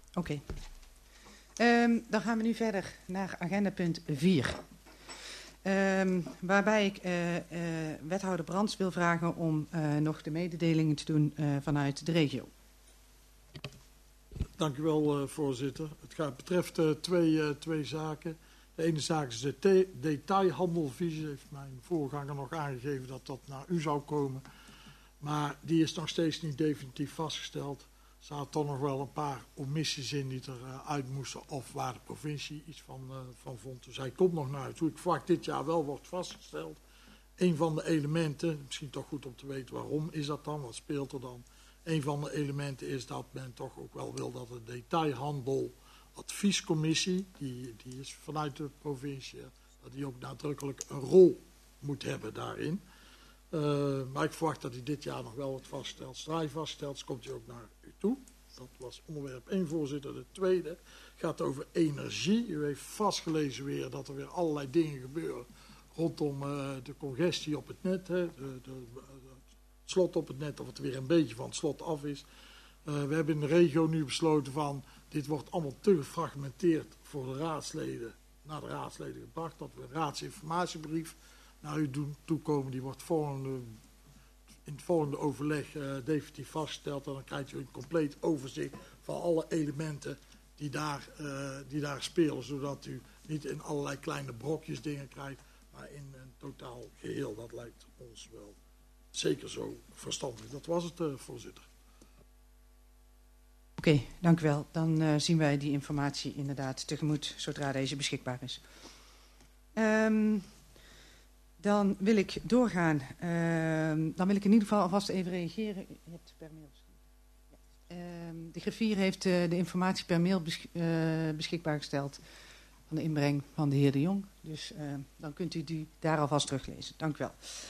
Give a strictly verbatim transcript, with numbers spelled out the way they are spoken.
Oké. Okay. Um, dan gaan we nu verder naar agenda punt vier. Um, waarbij ik uh, uh, wethouder Brands wil vragen om uh, nog de mededelingen te doen uh, vanuit de regio. Dank u wel, uh, voorzitter. Het gaat, betreft uh, twee, uh, twee zaken. De ene zaak is de te- detailhandelvisie. Heeft mijn voorganger nog aangegeven dat dat naar u zou komen. Maar die is nog steeds niet definitief vastgesteld. Er zaten toch nog wel een paar omissies in die eruit uh, moesten of waar de provincie iets van, uh, van vond. Dus hij komt nog naar uit. Hoe ik verwacht dit jaar wel wordt vastgesteld. Een van de elementen, misschien toch goed om te weten waarom is dat dan, wat speelt er dan? Een van de elementen is dat men toch ook wel wil dat de detailhandel adviescommissie, die, die is vanuit de provincie, dat die ook nadrukkelijk een rol moet hebben daarin. Uh, maar ik verwacht dat hij dit jaar nog wel wordt vastgesteld. Zodra hij vaststelt, dus komt hij ook naar u toe. Dat was onderwerp één, voorzitter. De tweede gaat over energie. U heeft vastgelezen weer dat er weer allerlei dingen gebeuren rondom uh, de congestie op het net. Hè, de, de, de, het slot op het net, of het weer een beetje van het slot af is. Uh, we hebben in de regio nu besloten van, dit wordt allemaal te gefragmenteerd voor de raadsleden, naar de raadsleden gebracht. Dat we een raadsinformatiebrief naar u doen toekomen. Die wordt volgende, in het volgende overleg uh, definitief vastgesteld. En dan krijgt u een compleet overzicht van alle elementen die daar, uh, die daar spelen. Zodat u niet in allerlei kleine brokjes dingen krijgt, maar in een totaal geheel. Dat lijkt ons wel zeker zo verstandig. Dat was het, uh, voorzitter. Oké, okay, dank u wel. Dan uh, zien wij die informatie inderdaad tegemoet zodra deze beschikbaar is. Um, dan wil ik doorgaan. Uh, dan wil ik in ieder geval alvast even reageren. Je hebt per mail ja. uh, de griffier heeft uh, de informatie per mail besch uh, beschikbaar gesteld van de inbreng van de heer De Jong. Dus uh, dan kunt u die daar alvast teruglezen. Dank u wel.